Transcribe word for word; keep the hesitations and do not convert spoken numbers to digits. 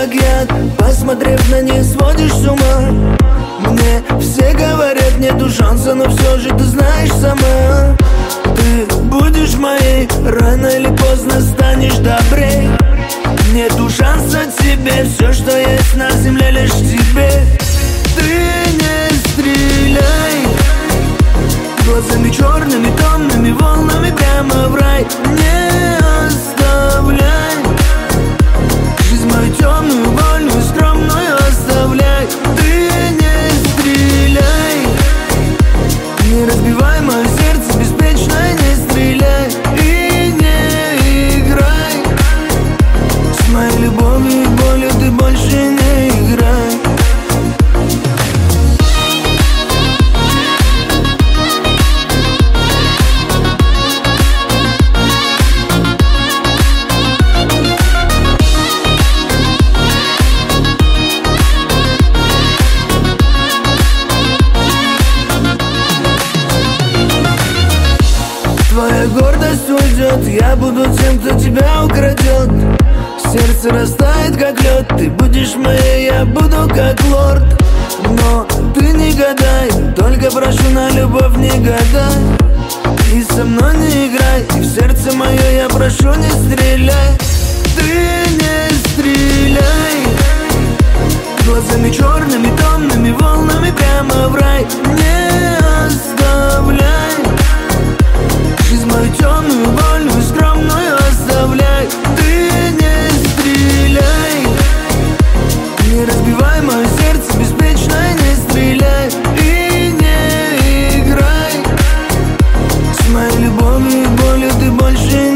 как яд. Посмотрев на них, сводишь с ума. Мне все говорят, нету шанса, но все же ты знаешь сама. Ты будешь моей, рано или поздно станешь добрей. Нету шанса тебе, все, что есть на земле, лишь в тебе. Ты не стреляй глазами черными, томными волнами прямо в рай. Не оставляй жизнь мою темную, больную, скромную оставляй. Ты не стреляй, не разбивай мое сердце беспечно, не стреляй и не играй с моей любовью и болью, ты больше не играй. Твоя гордость уйдет, я буду тем, кто тебя украдет. Сердце растает, как лед, ты будешь моей, я буду как лорд. Но ты не гадай, только прошу на любовь не гадай. И со мной не играй, и в сердце мое я прошу не стреляй. Ты не стреляй глазами черными, томными волнами прямо в рай. Не оставляй жизнь мою темную, больную, скромную оставляй. Ты не стреляй, не разбивай мое сердце беспечно, не стреляй и не играй с моей любовью и болью, ты больше